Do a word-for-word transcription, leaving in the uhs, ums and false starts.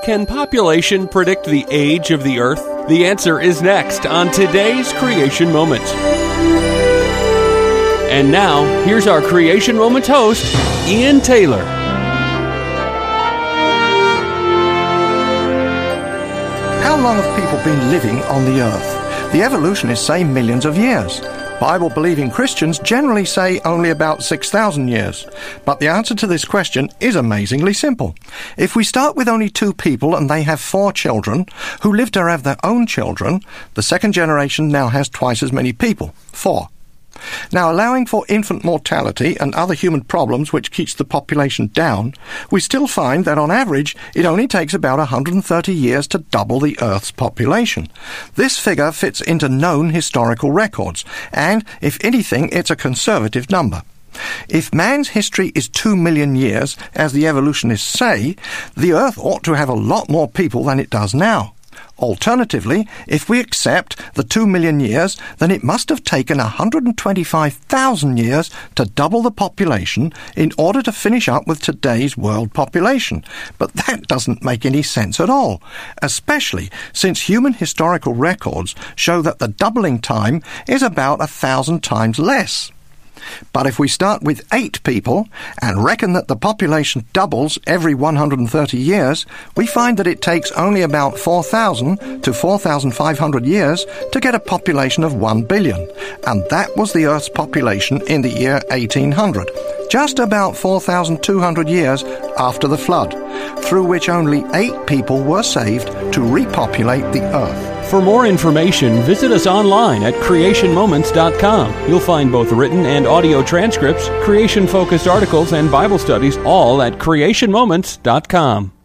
Can population predict the age of the earth? The answer is next on today's Creation Moment. And now, here's our Creation Moment host, Ian Taylor. How long have people been living on the earth? The evolutionists say millions of years. Bible-believing Christians generally say only about six thousand years. But the answer to this question is amazingly simple. If we start with only two people and they have four children, who live to have their own children, the second generation now has twice as many people, four. Now, allowing for infant mortality and other human problems which keeps the population down, we still find that on average it only takes about one hundred thirty years to double the Earth's population. This figure fits into known historical records, and, if anything, it's a conservative number. If man's history is two million years, as the evolutionists say, the Earth ought to have a lot more people than it does now. Alternatively, if we accept the two million years, then it must have taken one hundred twenty-five thousand years to double the population in order to finish up with today's world population. But that doesn't make any sense at all, especially since human historical records show that the doubling time is about a thousand times less. But if we start with eight people and reckon that the population doubles every one hundred thirty years, we find that it takes only about four thousand to four thousand five hundred years to get a population of one billion. And that was the Earth's population in the year eighteen hundred, just about four thousand two hundred years after the flood, through which only eight people were saved to repopulate the Earth. For more information, visit us online at creation moments dot com. You'll find both written and audio transcripts, creation-focused articles, and Bible studies, all at creation moments dot com.